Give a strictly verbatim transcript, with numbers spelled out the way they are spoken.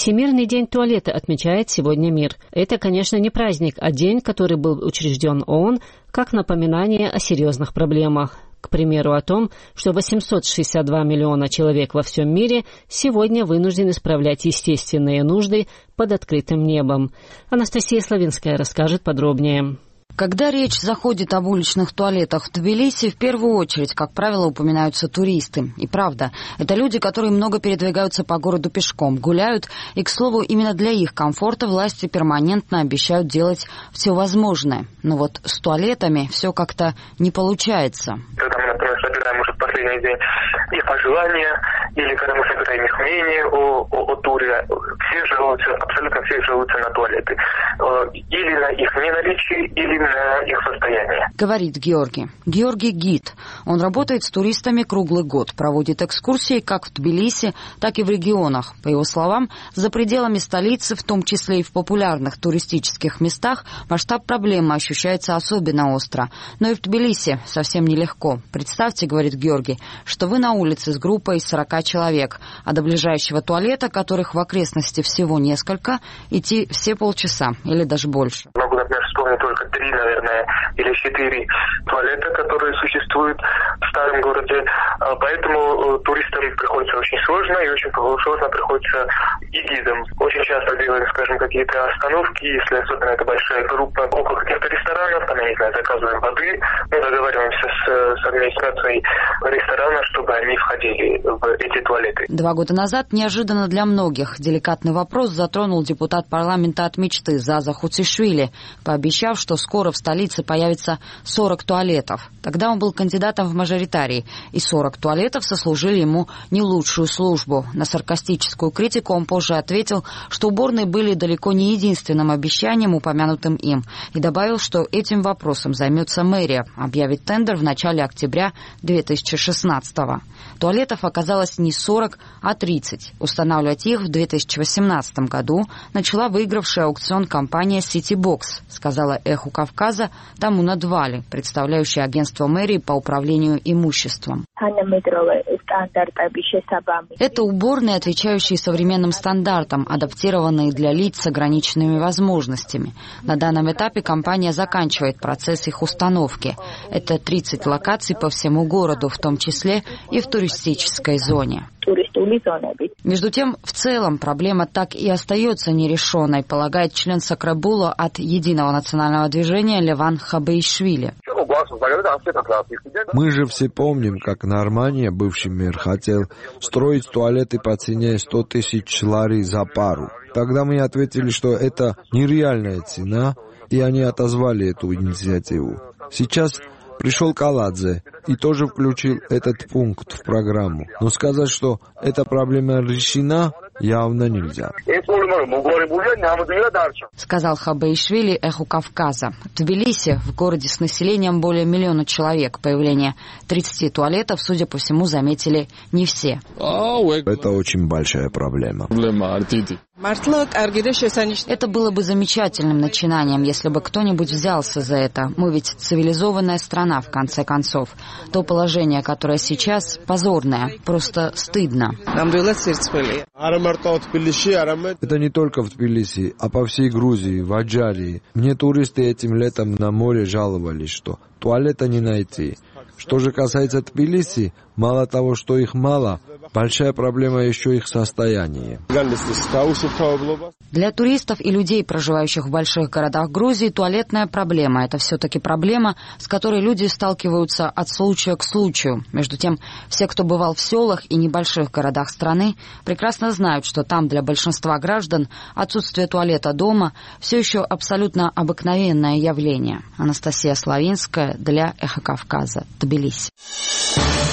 Всемирный день туалета отмечает сегодня мир. Это, конечно, не праздник, а день, который был учрежден ООН как напоминание о серьезных проблемах. К примеру, о том, что восемьсот шестьдесят два миллиона человек во всем мире сегодня вынуждены справлять естественные нужды под открытым небом. Анастасия Славинская расскажет подробнее. Когда речь заходит об уличных туалетах в Тбилиси, в первую очередь, как правило, упоминаются туристы. И правда, это люди, которые много передвигаются по городу пешком, гуляют, и, к слову, именно для их комфорта власти перманентно обещают делать все возможное. Но вот с туалетами все как-то не получается. Когда мы, например, собираем уже в последний день их пожелания, или когда мы собираем их мнение о, о, о туре, все жалуются, абсолютно все жалуются на туалеты. Или на их неналичие, или на их состояние. Говорит Георгий. Георгий гид. Он работает с туристами круглый год, проводит экскурсии как в Тбилиси, так и в регионах. По его словам, за пределами столицы, в том числе и в популярных туристических местах, масштаб проблемы ощущается особенно остро. Но и в Тбилиси совсем нелегко. Представьте, говорит Георгий, что вы на улице с группой из сорока человек, а до ближайшего туалета, которых в окрестности всего несколько, идти все полчаса или даже больше. Могу, например, вспомнить только три, наверное, или четыре туалета, которые существуют в старом городе. Поэтому туристам приходится очень сложно, и очень сложно приходится и гидам. Очень часто делаем, скажем, какие-то остановки, если особенно это большая группа, около каких-то ресторанов, там, я не знаю, заказываем воды, мы договариваемся с, с администрацией ресторана, чтобы они входили в эти туалеты. Два года назад, неожиданно для многих, деликатный вопрос затронул депутат парламента от мечты Заза Хуцишвили, пообещав, что скоро в столице появится сорок туалетов. Тогда он был кандидатом в мажоритарии, и сорок туалетов сослужили ему не лучшую службу. На саркастическую критику он позже ответил, что уборные были далеко не единственным обещанием, упомянутым им, и добавил, что этим вопросом займется мэрия, объявит тендер в начале октября две тысячи шестнадцатого. Туалетов оказалось не сорок, а тридцать. Устанавливать их в две тысячи восемнадцатом году начала выигравшая аукцион компания Citybox, сказала «Эху Кавказа» Тамуна Двали, представляющая агентство мэрии по управлению имуществом. Это уборные, отвечающие современным стандартам, адаптированные для лиц с ограниченными возможностями. На данном этапе компания заканчивает процесс их установки. Это тридцать локаций по всему городу, в том числе и в туристической зоне. Между тем, в целом, проблема так и остается нерешенной, полагает член Сакрабула от Единого национального движения Леван Хабеишвили. Мы же все помним, как Нормания, бывший мэр, хотел строить туалеты по цене сто тысяч лари за пару. Тогда мы ответили, что это нереальная цена, и они отозвали эту инициативу. Сейчас пришел Каладзе и тоже включил этот пункт в программу. Но сказать, что эта проблема решена, явно нельзя. Сказал Хабеишвили «Эху Кавказа». В Тбилиси, в городе с населением более миллиона человек, появление тридцати туалетов, судя по всему, заметили не все. Это очень большая проблема. Это было бы замечательным начинанием, если бы кто-нибудь взялся за это. Мы ведь цивилизованная страна, в конце концов. То положение, которое сейчас, позорное, просто стыдно. Это не только в Тбилиси, а по всей Грузии, в Аджарии. Мне туристы этим летом на море жаловались, что туалета не найти. Что же касается Тбилиси, мало того, что их мало, большая проблема еще их состояние. Для туристов и людей, проживающих в больших городах Грузии, туалетная проблема – это все-таки проблема, с которой люди сталкиваются от случая к случаю. Между тем, все, кто бывал в селах и небольших городах страны, прекрасно знают, что там для большинства граждан отсутствие туалета дома все еще абсолютно обыкновенное явление. Анастасия Славинская для «Эхо Кавказа», Тбилиси.